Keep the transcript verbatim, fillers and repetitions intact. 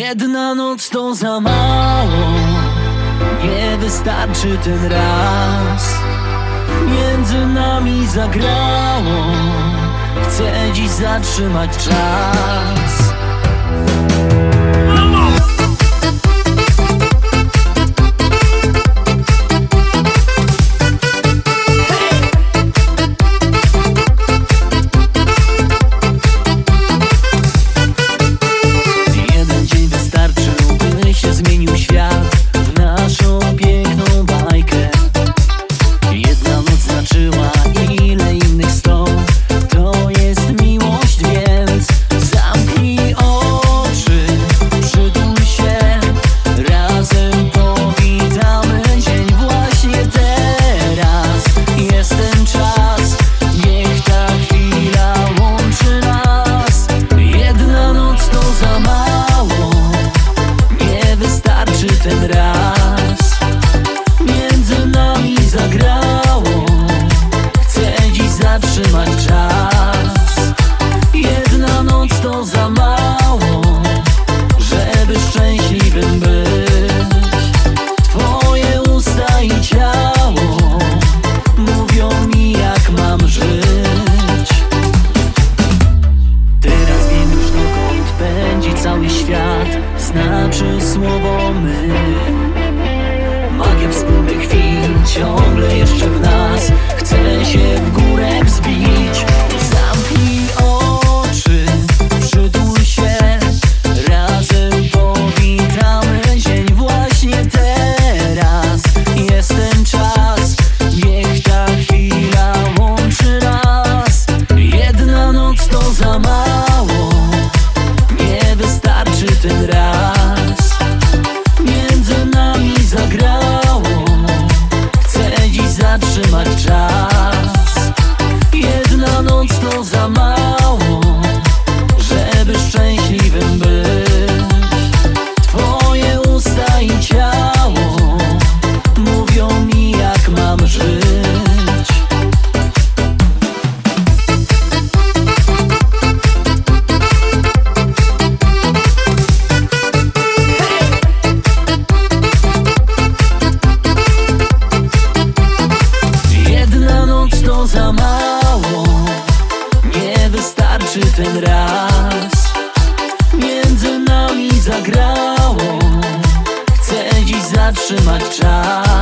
Jedna noc to za mało, nie wystarczy ten raz. Między nami zagrało, chcę dziś zatrzymać czas. Zmienił świat w naszą piękną bajkę. Jedna noc znaczyła ile innych sto. To jest miłość, więc zamknij oczy, przytul się, razem powitamy dzień właśnie teraz. Jest ten czas, niech ta chwila łączy nas. Jedna noc to za mało, wystarczy ten raz. Między nami zagrało, chcę dziś zatrzymać czas. Jedna noc to za mało, żeby szczęśliwym być. Twoje usta i ciało mówią mi, jak mam żyć. Teraz wiem już, dokąd pędzi cały świat, znaczy słowo my. Magia wspólnych chwil ciągle jeszcze w nas, chcę się w górę wzbić. Zamknij oczy, przytul się, razem powitamy dzień właśnie teraz. Jest ten czas, niech ta chwila łączy nas. Jedna noc to za mało, nie wystarczy ten raz. Między nami zagrało, chcę dziś zatrzymać czas. Jedna noc to za mało, żeby szczęśliwym być. Twoje usta i ciało mówią mi, jak mam żyć. To za mało, nie wystarczy ten raz. Między nami zagrało, chcę dziś zatrzymać czas.